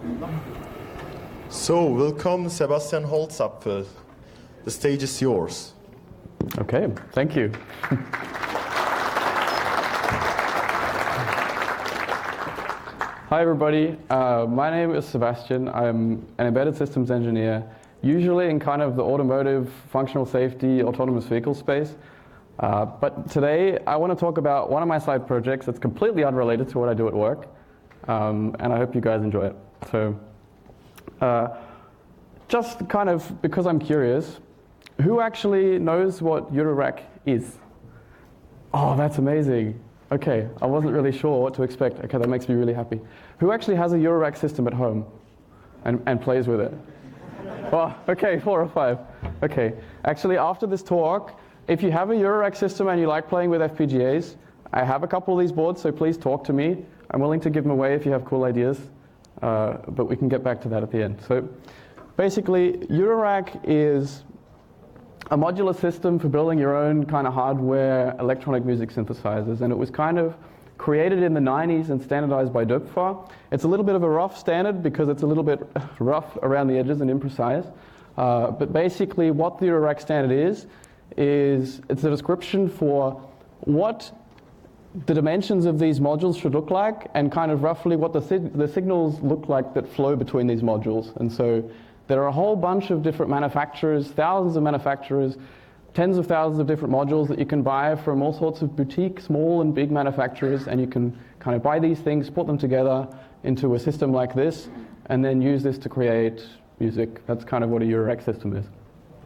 So, welcome Sebastian Holzapfel. The stage is yours. Okay, thank you. Hi everybody, my name is Sebastian. I'm an embedded systems engineer, usually in kind of the automotive, functional safety, autonomous vehicle space. But today I want to talk about one of my side projects that's completely unrelated to what I do at work, and I hope you guys enjoy it. So, just kind of because I'm curious, who actually knows what Eurorack is? Oh, that's amazing. Okay, I wasn't really sure what to expect. Okay, that makes me really happy. Who actually has a Eurorack system at home and plays with it? Oh, okay, 4 or 5. Okay, actually after this talk, if you have a Eurorack system and you like playing with FPGAs, I have a couple of these boards, so please talk to me. I'm willing to give them away if you have cool ideas, but we can get back to that at the end. So basically, Eurorack is a modular system for building your own kind of hardware electronic music synthesizers, and it was kind of created in the 90s and standardized by Döpfer. It's a little bit of a rough standard because it's a little bit rough around the edges and imprecise, but basically what the Eurorack standard is it's a description for what the dimensions of these modules should look like and kind of roughly what the signals look like that flow between these modules. And so there are a whole bunch of different manufacturers, thousands of manufacturers, tens of thousands of different modules that you can buy from all sorts of boutique, small and big manufacturers, and you can kind of buy these things, put them together into a system like this, and then use this to create music. That's kind of what a Eurorack system is.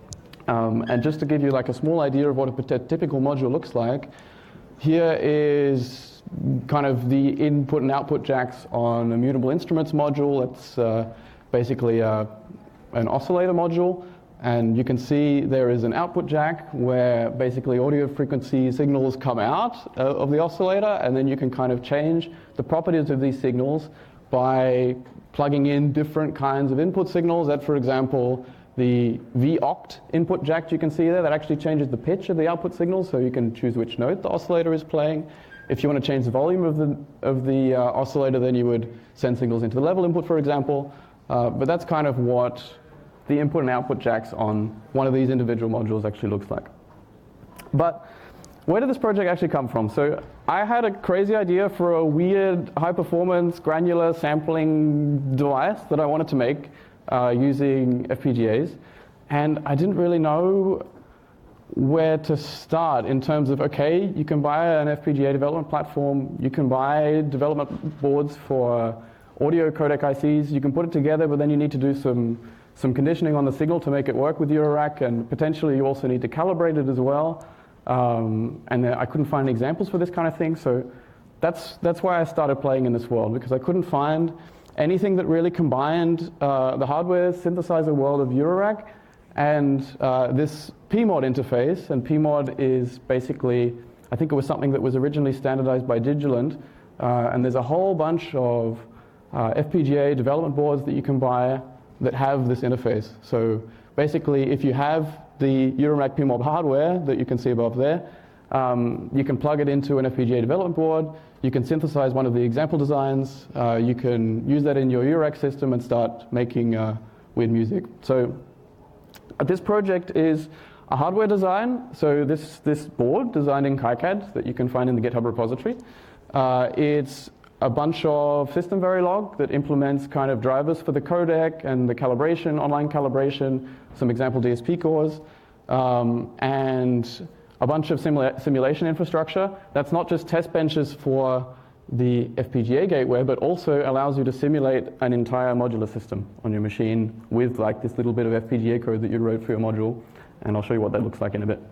And just to give you like a small idea of what a typical module looks like, here is kind of the input and output jacks on a mutable instruments module. It's basically an oscillator module, and you can see there is an output jack where basically audio frequency signals come out of the oscillator, and then you can kind of change the properties of these signals by plugging in different kinds of input signals. That, for example, the V-oct input jack you can see there, that actually changes the pitch of the output signal, so you can choose which note the oscillator is playing. If you want to change the volume of the oscillator, then you would send signals into the level input, for example. But that's kind of what the input and output jacks on one of these individual modules actually looks like. But where did this project actually come from? So I had a crazy idea for a weird high-performance granular sampling device that I wanted to make using FPGAs, and I didn't really know where to start in terms of, okay, you can buy an FPGA development platform, you can buy development boards for audio codec ICs, you can put it together, but then you need to do some conditioning on the signal to make it work with Eurorack, and potentially you also need to calibrate it as well. And I couldn't find examples for this kind of thing, so that's why I started playing in this world, because I couldn't find anything that really combined the hardware synthesizer world of Eurorack and this PMOD interface. And PMOD is basically, I think it was something that was originally standardized by Digilent, and there's a whole bunch of FPGA development boards that you can buy that have this interface. So basically, if you have the Eurorack PMOD hardware that you can see above there, you can plug it into an FPGA development board, you can synthesize one of the example designs, you can use that in your Eurorack system and start making weird music. So this project is a hardware design. So this board designed in KiCad that you can find in the GitHub repository, it's a bunch of system Verilog that implements kind of drivers for the codec and the calibration, online calibration, some example DSP cores, and a bunch of simulation infrastructure. That's not just test benches for the FPGA gateway, but also allows you to simulate an entire modular system on your machine with like this little bit of FPGA code that you wrote for your module, and I'll show you what that looks like in a bit.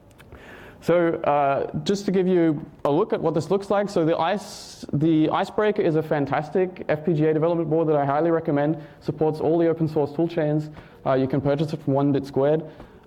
So just to give you a look at what this looks like, so the Icebreaker is a fantastic FPGA development board that I highly recommend. Supports all the open source toolchains. You can purchase it from 1BitSquared.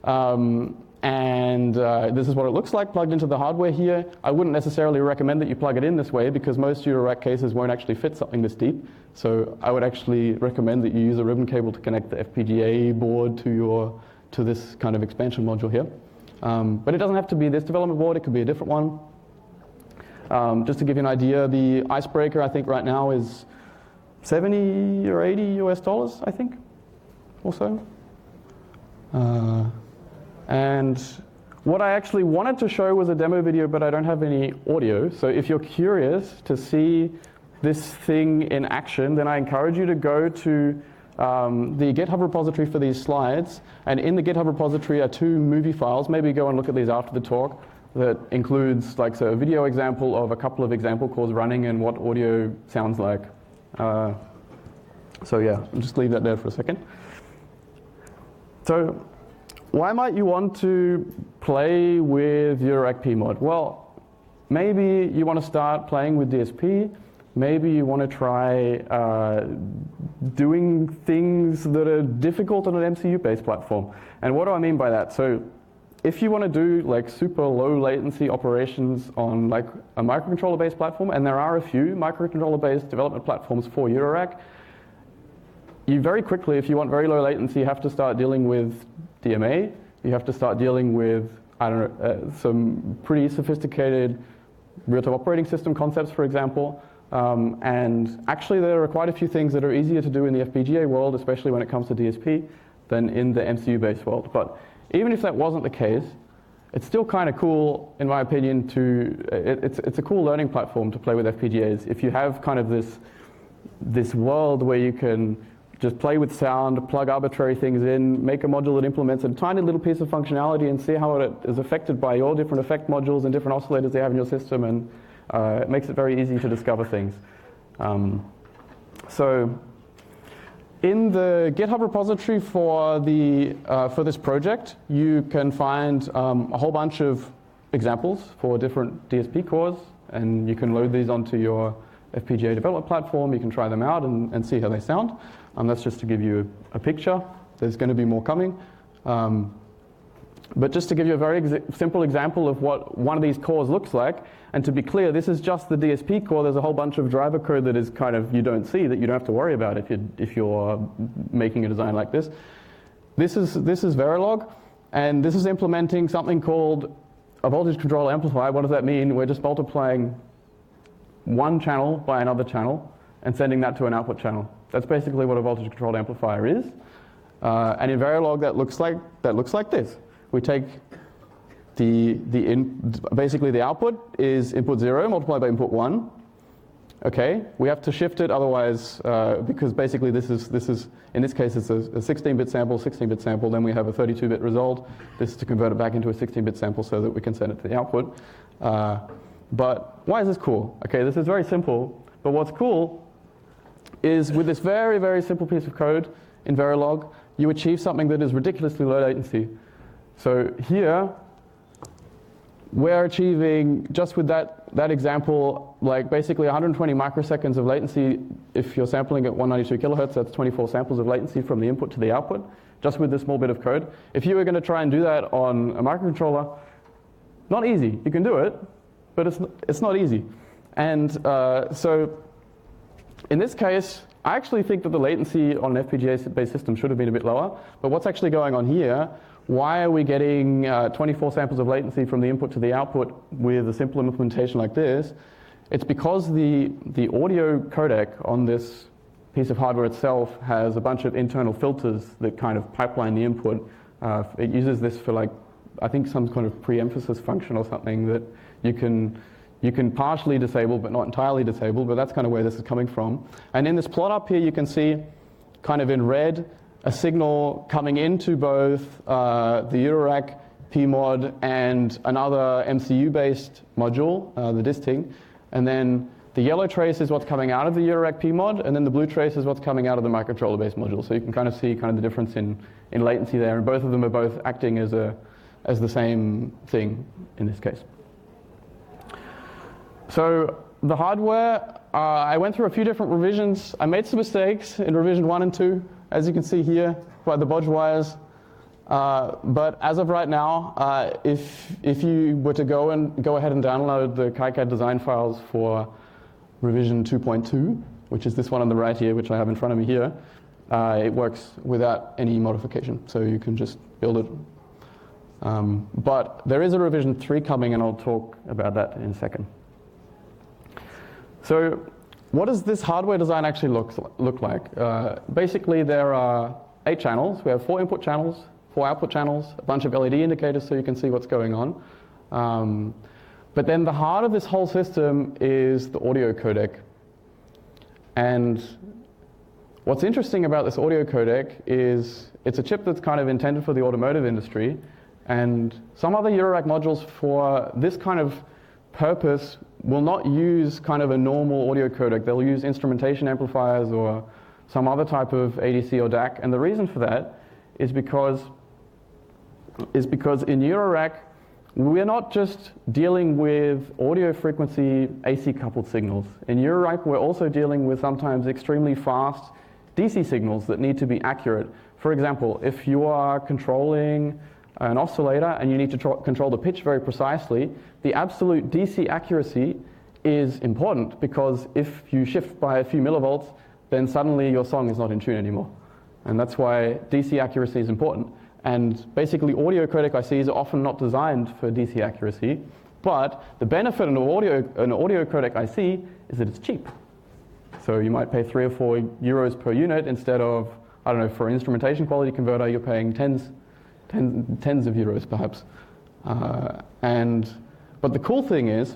And this is what it looks like plugged into the hardware here. I wouldn't necessarily recommend that you plug it in this way because most Eurorack cases won't actually fit something this deep. So I would actually recommend that you use a ribbon cable to connect the FPGA board to this kind of expansion module here. But it doesn't have to be this development board, it could be a different one. Just to give you an idea, the Icebreaker I think right now is $70 or $80, I think, or so. And what I actually wanted to show was a demo video, but I don't have any audio. So if you're curious to see this thing in action, then I encourage you to go to the GitHub repository for these slides. And in the GitHub repository are 2 movie files. Maybe go and look at these after the talk. That includes a video example of a couple of example cores running and what audio sounds like. So yeah, I'll just leave that there for a second. So why might you want to play with Eurorack pmod? Well, maybe you want to start playing with DSP. Maybe you want to try doing things that are difficult on an MCU-based platform. And what do I mean by that? So if you want to do super low latency operations on a microcontroller-based platform, and there are a few microcontroller-based development platforms for Eurorack, you very quickly, if you want very low latency, have to start dealing with DMA. You have to start dealing with, some pretty sophisticated real-time operating system concepts, for example. And actually, there are quite a few things that are easier to do in the FPGA world, especially when it comes to DSP, than in the MCU-based world. But even if that wasn't the case, it's still kind of cool, in my opinion, it's a cool learning platform to play with FPGAs. If you have kind of this world where you can just play with sound, plug arbitrary things in, make a module that implements a tiny little piece of functionality and see how it is affected by your different effect modules and different oscillators you have in your system, and it makes it very easy to discover things. So in the GitHub repository for this project, you can find a whole bunch of examples for different DSP cores, and you can load these onto your FPGA development platform. You can try them out and see how they sound. That's just to give you a picture. There's going to be more coming. But just to give you a very simple example of what one of these cores looks like, and to be clear, this is just the DSP core. There's a whole bunch of driver code that is kind of you don't see, that you don't have to worry about if you're making a design like this. This is Verilog, and this is implementing something called a voltage control amplifier. What does that mean? We're just multiplying one channel by another channel and sending that to an output channel. That's basically what a voltage controlled amplifier is. And in Verilog, that looks like this. We take basically the output is input 0 multiplied by input 1. Okay, we have to shift it otherwise, because basically this is in this case it's a 16-bit sample, then we have a 32-bit result. This is to convert it back into a 16-bit sample so that we can send it to the output. But why is this cool? Okay, this is very simple, but what's cool is with this very, very simple piece of code in Verilog, you achieve something that is ridiculously low latency. So here, we're achieving, just with that example, basically 120 microseconds of latency. If you're sampling at 192 kilohertz, that's 24 samples of latency from the input to the output, just with this small bit of code. If you were going to try and do that on a microcontroller, not easy. You can do it, but it's not easy. And so in this case, I actually think that the latency on an FPGA-based system should have been a bit lower. But what's actually going on here? Why are we getting 24 samples of latency from the input to the output with a simple implementation like this? It's because the audio codec on this piece of hardware itself has a bunch of internal filters that kind of pipeline the input. It uses this for I think some kind of pre-emphasis function or something that you can partially disable but not entirely disable, but that's kind of where this is coming from. And in this plot up here, you can see kind of in red a signal coming into both the Eurorack pmod and another MCU-based module, the DISTing. And then the yellow trace is what's coming out of the Eurorack pmod, and then the blue trace is what's coming out of the microcontroller-based module. So you can kind of see the difference in latency there, and both of them are both acting as the same thing in this case. So the hardware, I went through a few different revisions. I made some mistakes in revision 1 and 2, as you can see here by the bodge wires. But as of right now, if you were to go ahead and download the KiCad design files for revision 2.2, which is this one on the right here, which I have in front of me here, it works without any modification. So you can just build it. But there is a revision 3 coming, and I'll talk about that in a second. So what does this hardware design actually look like? Basically, there are 8 channels. We have 4 input channels, 4 output channels, a bunch of LED indicators so you can see what's going on. But then the heart of this whole system is the audio codec. And what's interesting about this audio codec is it's a chip that's kind of intended for the automotive industry, and some other Eurorack modules for this kind of purpose will not use kind of a normal audio codec. They'll use instrumentation amplifiers or some other type of ADC or DAC. And the reason for that is because in Eurorack, we're not just dealing with audio frequency AC coupled signals. In Eurorack, we're also dealing with sometimes extremely fast DC signals that need to be accurate. For example, if you are controlling an oscillator and you need to control the pitch very precisely, the absolute DC accuracy is important, because if you shift by a few millivolts, then suddenly your song is not in tune anymore. And that's why DC accuracy is important. And basically, audio codec ICs are often not designed for DC accuracy, but the benefit of an audio codec IC is that it's cheap. So you might pay 3 or 4 euros per unit instead of, I don't know, for an instrumentation quality converter, you're paying tens of euros perhaps. But the cool thing is,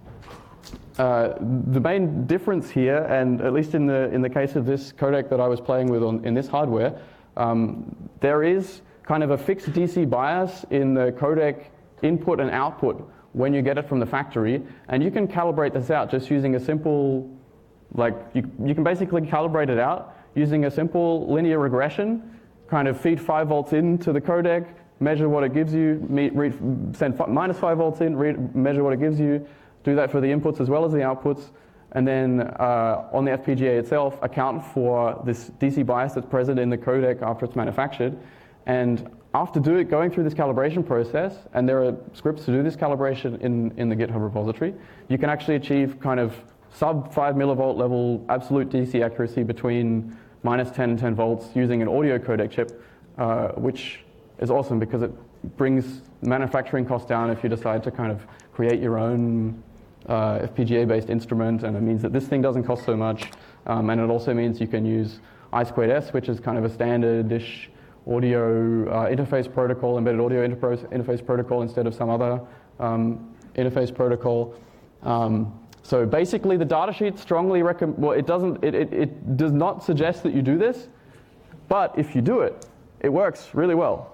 the main difference here, and at least in the case of this codec that I was playing with in this hardware, there is kind of a fixed DC bias in the codec input and output when you get it from the factory, and you can calibrate this out just using a simple, you can basically calibrate it out using a simple linear regression, kind of feed 5 volts into the codec, measure what it gives you, send minus 5 volts in, measure what it gives you, do that for the inputs as well as the outputs, and then on the FPGA itself, account for this DC bias that's present in the codec after it's manufactured. And after going through this calibration process, and there are scripts to do this calibration in the GitHub repository, you can actually achieve kind of sub 5 millivolt level absolute DC accuracy between minus 10 and 10 volts using an audio codec chip, which is awesome because it brings manufacturing costs down if you decide to kind of create your own FPGA-based instrument, and it means that this thing doesn't cost so much, and it also means you can use I2S, which is kind of a standard-ish audio interface protocol, embedded audio interface protocol instead of some other interface protocol. So basically, the datasheet strongly recommend. Well, it does not suggest that you do this, but if you do it, it works really well.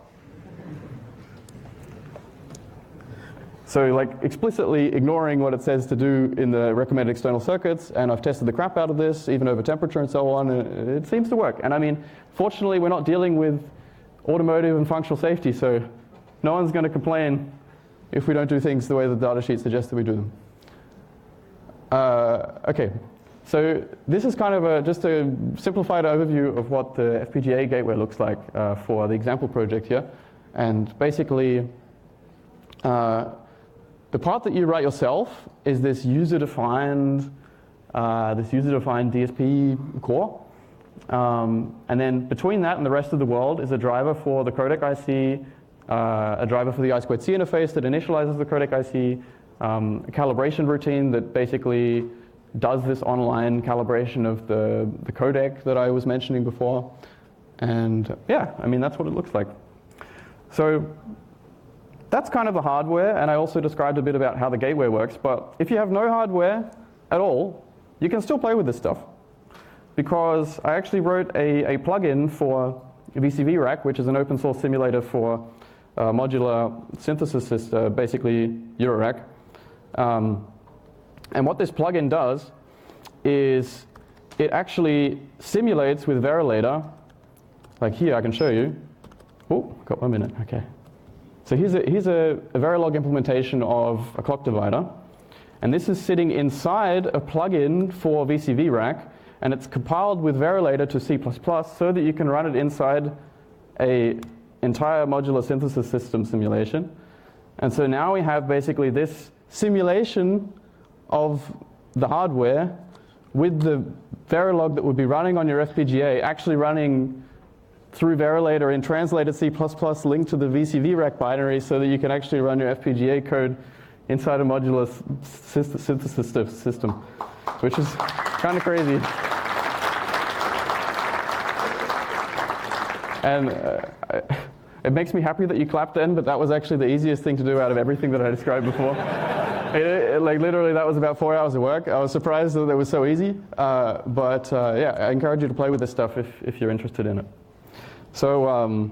So explicitly ignoring what it says to do in the recommended external circuits, and I've tested the crap out of this, even over temperature and so on, and it seems to work. And I mean, fortunately, we're not dealing with automotive and functional safety, so no one's going to complain if we don't do things the way the datasheet suggests that we do them. Okay, so this is kind of just a simplified overview of what the FPGA gateway looks like for the example project here. And basically, the part that you write yourself is this user-defined DSP core. And then between that and the rest of the world is a driver for the codec IC, a driver for the I2C interface that initializes the codec IC, a calibration routine that basically does this online calibration of the codec that I was mentioning before. And yeah, I mean, that's what it looks like. So that's kind of the hardware, and I also described a bit about how the gateway works. But if you have no hardware at all, you can still play with this stuff, because I actually wrote a plugin for VCV Rack, which is an open source simulator for modular synthesis system, basically Eurorack. And what this plugin does is it actually simulates with Verilator. Like here, I can show you. Oh, got 1 minute, okay. So here's a Verilog implementation of a clock divider. And this is sitting inside a plugin for VCV Rack, and it's compiled with Verilator to C++ so that you can run it inside an entire modular synthesis system simulation. And so now we have basically this simulation of the hardware with the Verilog that would be running on your FPGA actually running through Verilator in translated C++ linked to the VCV Rack binary so that you can actually run your FPGA code inside a modular synthesis system, which is kind of crazy. And it makes me happy that you clapped then, but that was actually the easiest thing to do out of everything that I described before. Like literally, that was about 4 hours of work. I was surprised that it was so easy, but yeah, I encourage you to play with this stuff if you're interested in it. So,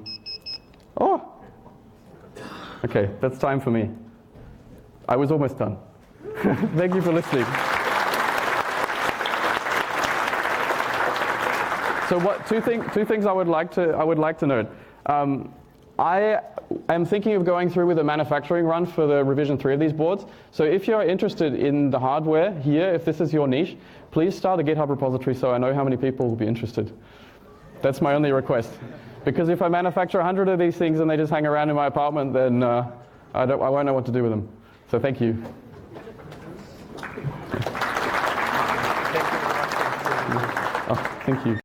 okay, that's time for me. I was almost done. Thank you for listening. So two things I would like to note. I am thinking of going through with a manufacturing run for the revision 3 of these boards. So if you're interested in the hardware here, if this is your niche, please start a GitHub repository so I know how many people will be interested. That's my only request. Because if I manufacture 100 of these things and they just hang around in my apartment, then I won't know what to do with them. So thank you. Oh, thank you.